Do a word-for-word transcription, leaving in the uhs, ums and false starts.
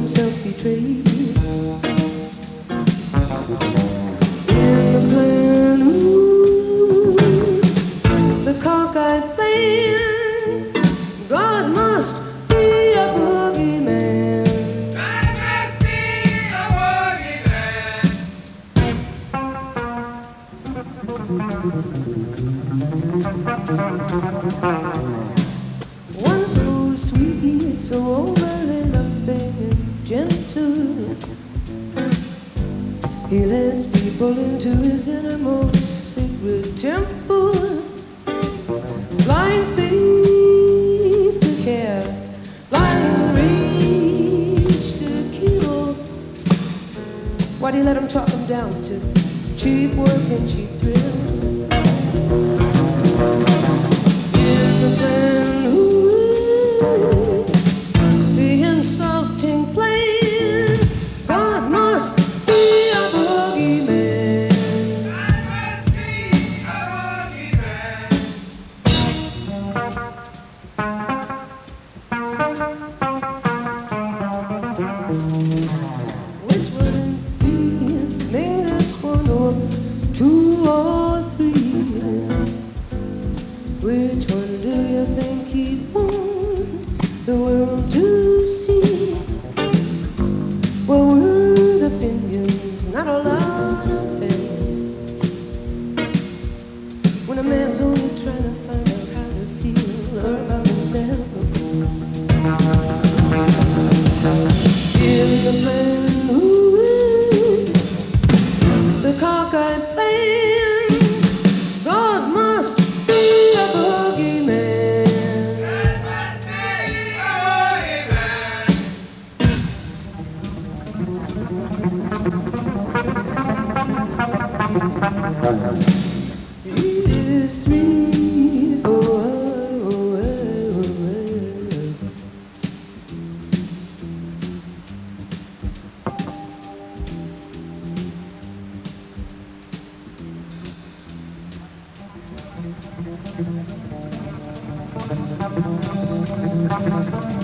himself betrayed. In the plan, ooh, the cockeyed plan, God must be a boogeyman. God must be a boogeyman. One so sweet, so overly loving and gentle, he lets people into his innermost sacred temple. Blind faith to care, blind rage to kill. Why'd he let him talk him down to cheap work and cheap thrills? In the plan, ooh, the insulting plan, God must be a boogeyman. God must be a boogeyman. Which would it be? Name this one or two or three. Which one do you think he'd want the world to see? Well, word opinions, not a lot of faith. When a man's only trying to find out how to feel about himself. In the plan, ooh, the cockeyed plan, God must be a boogeyman. God must be a boogeyman. It is three, oh, oh, oh, oh, oh.